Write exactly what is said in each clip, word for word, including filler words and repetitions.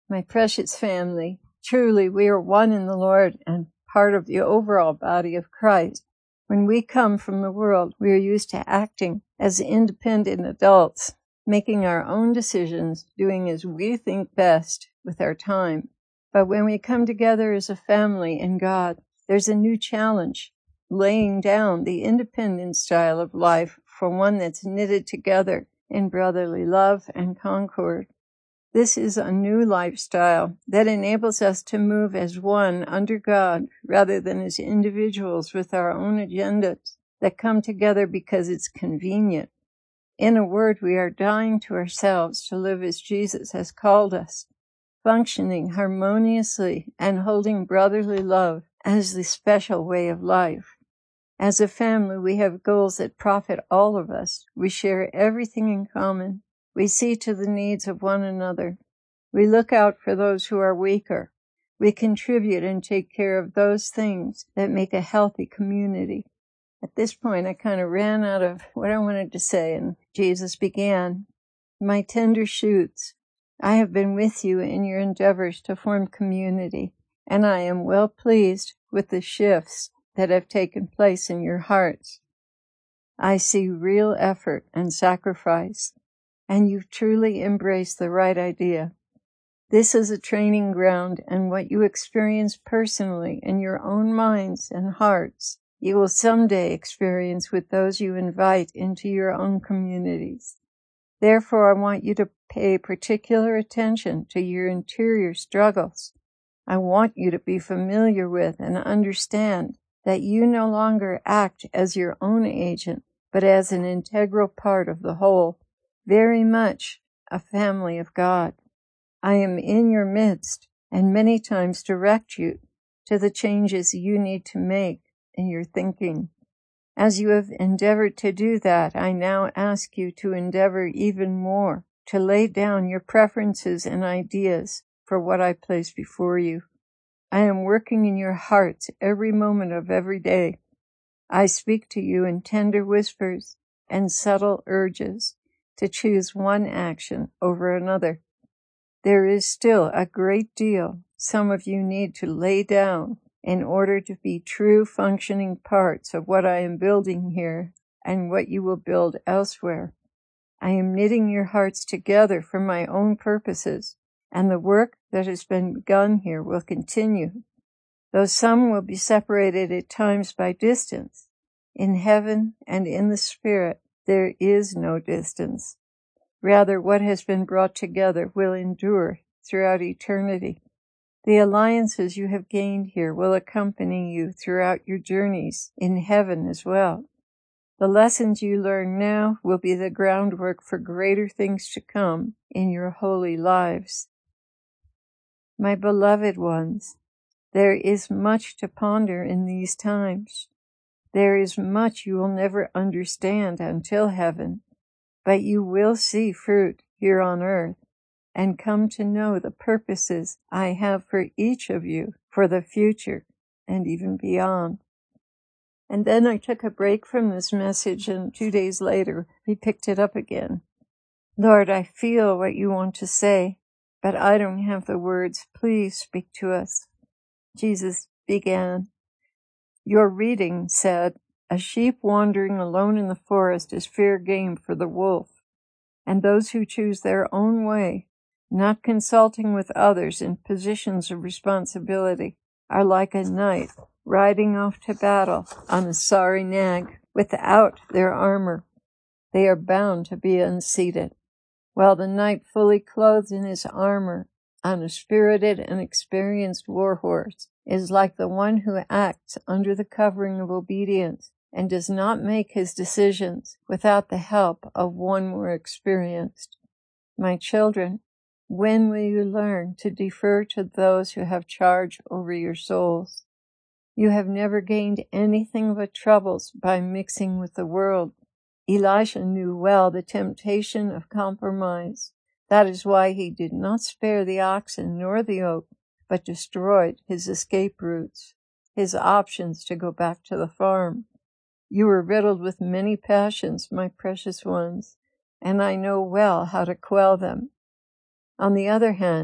My precious family, truly we are one in the Lord and part of the overall body of Christ. When we come from the world, we are used to acting as independent adults, making our own decisions, doing as we think best with our time. But when we come together as a family in God, there's a new challenge, laying down the independent style of life for one that's knitted together in brotherly love and concord. This is a new lifestyle that enables us to move as one under God rather than as individuals with our own agendas that come together because it's convenient. In a word, we are dying to ourselves to live as Jesus has called us, functioning harmoniously and holding brotherly love as the special way of life. As a family, we have goals that profit all of us. We share everything in common. We see to the needs of one another. We look out for those who are weaker. We contribute and take care of those things that make a healthy community. At this point, I kind of ran out of what I wanted to say, and Jesus began, "My tender shoots, I have been with you in your endeavors to form community, and I am well pleased with the shifts that have taken place in your hearts. I see real effort and sacrifice, and you've truly embraced the right idea. This is a training ground, and what you experience personally in your own minds and hearts, you will someday experience with those you invite into your own communities. Therefore, I want you to pay particular attention to your interior struggles. I want you to be familiar with and understand that you no longer act as your own agent, but as an integral part of the whole, very much a family of God. I am in your midst and many times direct you to the changes you need to make in your thinking. As you have endeavored to do that, I now ask you to endeavor even more to lay down your preferences and ideas for what I place before you. I am working in your hearts every moment of every day. I speak to you in tender whispers and subtle urges to choose one action over another. There is still a great deal some of you need to lay down in order to be true functioning parts of what I am building here and what you will build elsewhere. I am knitting your hearts together for my own purposes, and the work that has been begun here will continue. Though some will be separated at times by distance, in heaven and in the Spirit there is no distance. Rather, what has been brought together will endure throughout eternity. The alliances you have gained here will accompany you throughout your journeys in heaven as well. The lessons you learn now will be the groundwork for greater things to come in your holy lives. My beloved ones, there is much to ponder in these times. There is much you will never understand until heaven, but you will see fruit here on earth and come to know the purposes I have for each of you for the future and even beyond. And then I took a break from this message, and two days later, we picked it up again. Lord, I feel what you want to say, but I don't have the words. Please speak to us. Jesus began. Your reading said, a sheep wandering alone in the forest is fair game for the wolf, and those who choose their own way, not consulting with others in positions of responsibility, are like a knight riding off to battle on a sorry nag without their armor. They are bound to be unseated, while the knight fully clothed in his armor on a spirited and experienced war horse is like the one who acts under the covering of obedience and does not make his decisions without the help of one more experienced. My children, when will you learn to defer to those who have charge over your souls? You have never gained anything but troubles by mixing with the world. Elisha knew well the temptation of compromise. That is why he did not spare the oxen nor the oak, but destroyed his escape routes, his options to go back to the farm. You were riddled with many passions, my precious ones, and I know well how to quell them. On the other hand,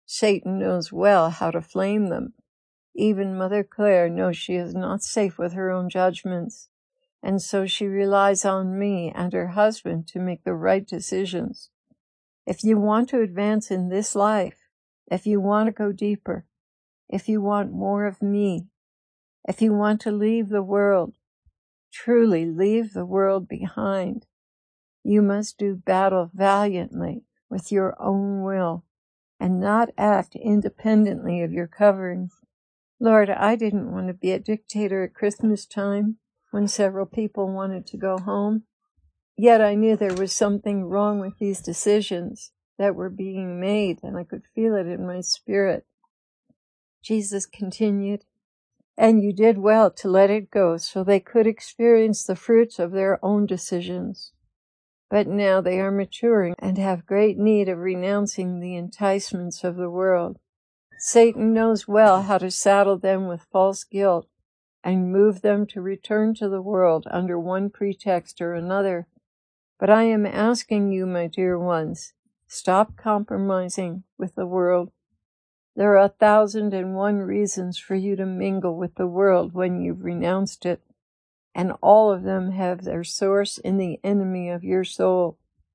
Satan knows well how to flame them. Even Mother Claire knows she is not safe with her own judgments, and so she relies on me and her husband to make the right decisions. If you want to advance in this life, if you want to go deeper, if you want more of me, if you want to leave the world, truly leave the world behind, you must do battle valiantly with your own will and not act independently of your covering. Lord, I didn't want to be a dictator at Christmas time when several people wanted to go home. Yet I knew there was something wrong with these decisions that were being made, and I could feel it in my spirit. Jesus continued, "And you did well to let it go so they could experience the fruits of their own decisions. But now they are maturing and have great need of renouncing the enticements of the world. Satan knows well how to saddle them with false guilt and move them to return to the world under one pretext or another. But I am asking you, my dear ones, stop compromising with the world. There are a thousand and one reasons for you to mingle with the world when you've renounced it, and all of them have their source in the enemy of your soul.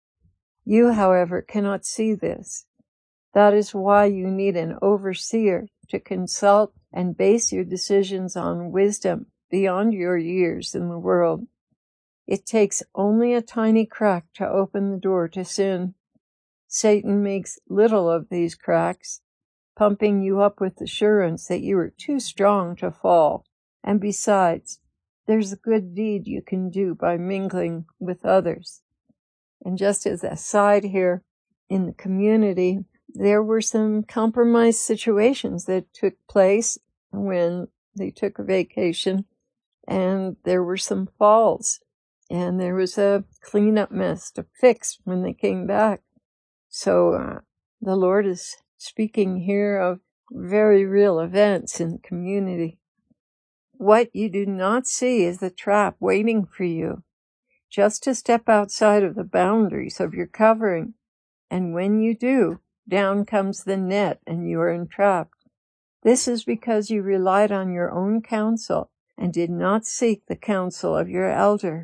You, however, cannot see this. That is why you need an overseer to consult and base your decisions on wisdom beyond your years in the world. It takes only a tiny crack to open the door to sin. Satan makes little of these cracks, pumping you up with assurance that you are too strong to fall. And besides, there's a good deed you can do by mingling with others. And just as a side here, in the community, there were some compromised situations that took place when they took a vacation, and there were some falls, and there was a cleanup mess to fix when they came back. So uh, the Lord is speaking here of very real events in the community. What you do not see is the trap waiting for you, just to step outside of the boundaries of your covering. And when you do, down comes the net and you are entrapped. This is because you relied on your own counsel and did not seek the counsel of your elder.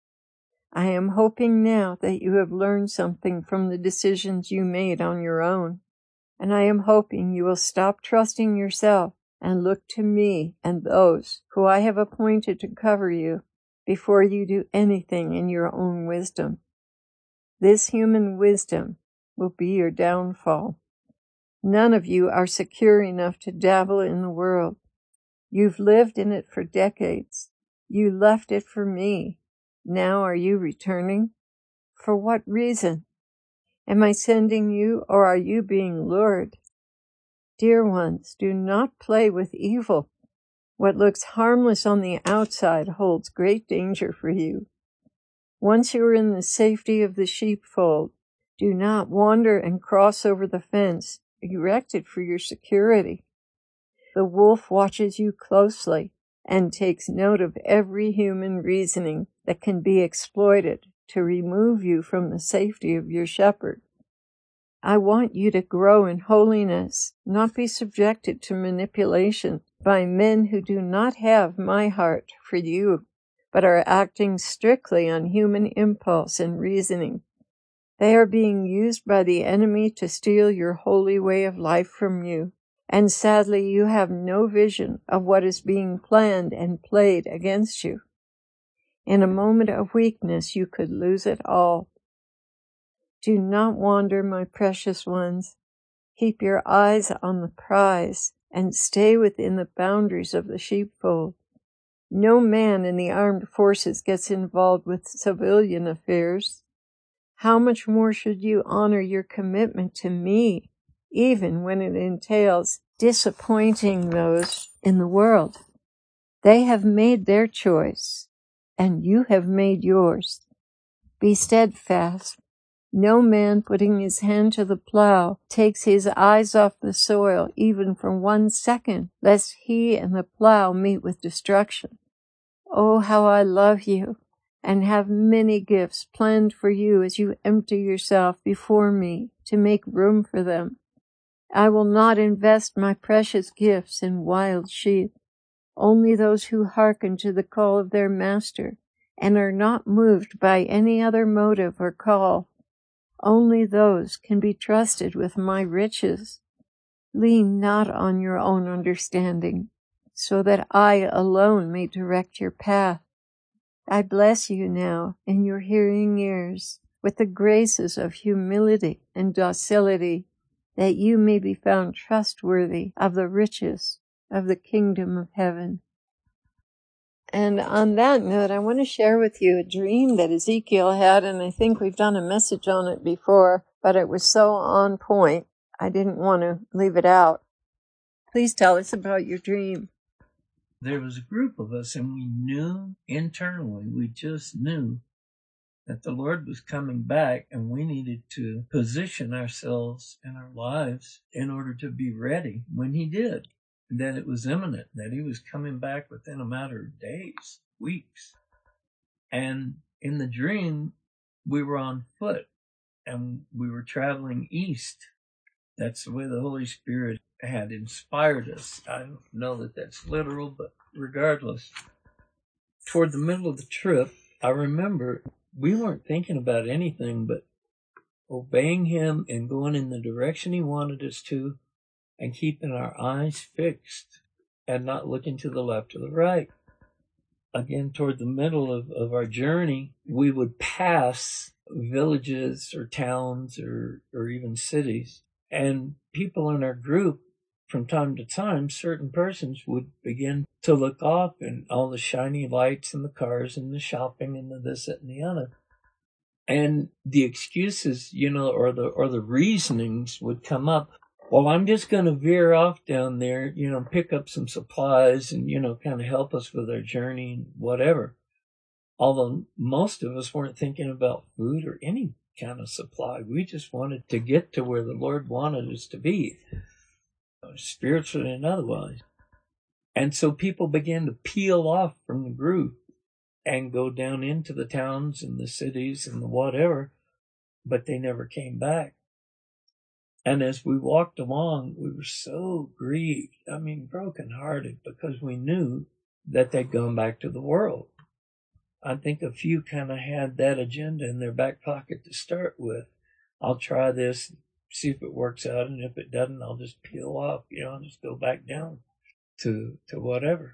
I am hoping now that you have learned something from the decisions you made on your own, and I am hoping you will stop trusting yourself and look to me and those who I have appointed to cover you before you do anything in your own wisdom. This human wisdom will be your downfall. None of you are secure enough to dabble in the world. You've lived in it for decades. You left it for me. Now are you returning? For what reason? Am I sending you, or are you being lured? Dear ones, do not play with evil. What looks harmless on the outside holds great danger for you. Once you are in the safety of the sheepfold, do not wander and cross over the fence erected for your security. The wolf watches you closely and takes note of every human reasoning that can be exploited to remove you from the safety of your shepherd. I want you to grow in holiness, not be subjected to manipulation by men who do not have my heart for you, but are acting strictly on human impulse and reasoning. They are being used by the enemy to steal your holy way of life from you, and sadly you have no vision of what is being planned and played against you. In a moment of weakness you could lose it all. Do not wander, my precious ones. Keep your eyes on the prize and stay within the boundaries of the sheepfold. No man in the armed forces gets involved with civilian affairs. How much more should you honor your commitment to me, even when it entails disappointing those in the world? They have made their choice, and you have made yours. Be steadfast. No man putting his hand to the plow takes his eyes off the soil even for one second, lest he and the plow meet with destruction. Oh, how I love you, and have many gifts planned for you as you empty yourself before me to make room for them. I will not invest my precious gifts in wild sheep. Only those who hearken to the call of their master and are not moved by any other motive or call. Only those can be trusted with my riches. Lean not on your own understanding, so that I alone may direct your path. I bless you now in your hearing ears with the graces of humility and docility, that you may be found trustworthy of the riches of the kingdom of heaven. And on that note, I want to share with you a dream that Ezekiel had, and I think we've done a message on it before, but it was so on point, I didn't want to leave it out. Please tell us about your dream. There was a group of us, and we knew internally, we just knew that the Lord was coming back, and we needed to position ourselves in our lives in order to be ready when he did. That it was imminent, that he was coming back within a matter of days, weeks. And in the dream, we were on foot, and we were traveling east. That's the way the Holy Spirit had inspired us. I don't know that that's literal, but regardless, toward the middle of the trip, I remember we weren't thinking about anything but obeying him and going in the direction he wanted us to, and keeping our eyes fixed and not looking to the left or the right. Again, toward the middle of, of our journey, we would pass villages or towns or, or even cities. And people in our group, from time to time, certain persons would begin to look off, and all the shiny lights and the cars and the shopping and the this, that, and the other. And the excuses, you know, or the or the reasonings would come up. Well, I'm just going to veer off down there, you know, pick up some supplies and, you know, kind of help us with our journey and whatever. Although most of us weren't thinking about food or any kind of supply. We just wanted to get to where the Lord wanted us to be, spiritually and otherwise. And so people began to peel off from the group and go down into the towns and the cities and the whatever, but they never came back. And as we walked along, we were so grieved, I mean, brokenhearted, because we knew that they'd gone back to the world. I think a few kind of had that agenda in their back pocket to start with. I'll try this, see if it works out, and if it doesn't, I'll just peel off, you know, I'll just go back down to, to whatever.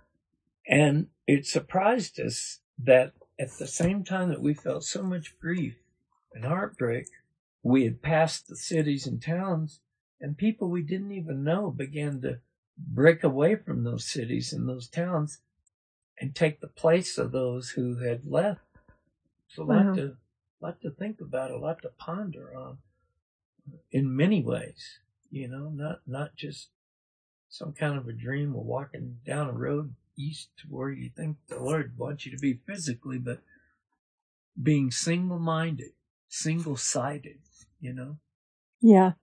And it surprised us that at the same time that we felt so much grief and heartbreak, we had passed the cities and towns, and people we didn't even know began to break away from those cities and those towns and take the place of those who had left. So a lot Wow. to, lot to think about, a lot to ponder on in many ways, you know, not, not just some kind of a dream of walking down a road east to where you think the Lord wants you to be physically, but being single-minded, single-sided, you know? Yeah.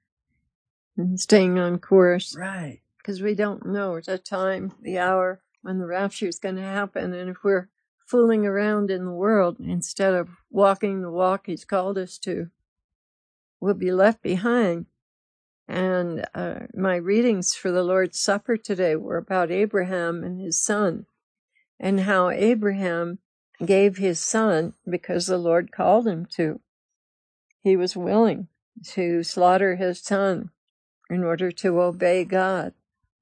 And staying on course. Right. Because we don't know the time, the hour when the rapture is going to happen. And if we're fooling around in the world instead of walking the walk he's called us to, we'll be left behind. And uh, my readings for the Lord's Supper today were about Abraham and his son, and how Abraham gave his son because the Lord called him to. He was willing to slaughter his son in order to obey God.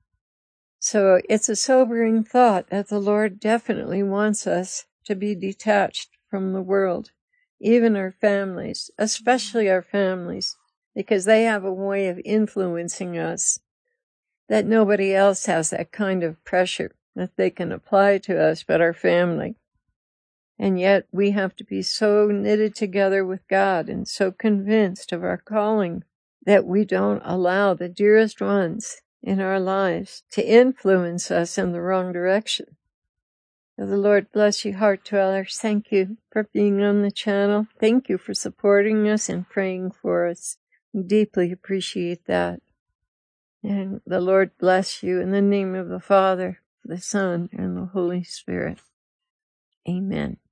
So it's a sobering thought that the Lord definitely wants us to be detached from the world, even our families, especially our families, because they have a way of influencing us that nobody else has that kind of pressure that they can apply to us but our family. And yet we have to be so knitted together with God and so convinced of our calling that we don't allow the dearest ones in our lives to influence us in the wrong direction. So the Lord bless you, heart dwellers. Thank you for being on the channel. Thank you for supporting us and praying for us. We deeply appreciate that. And the Lord bless you in the name of the Father, the Son, and the Holy Spirit. Amen.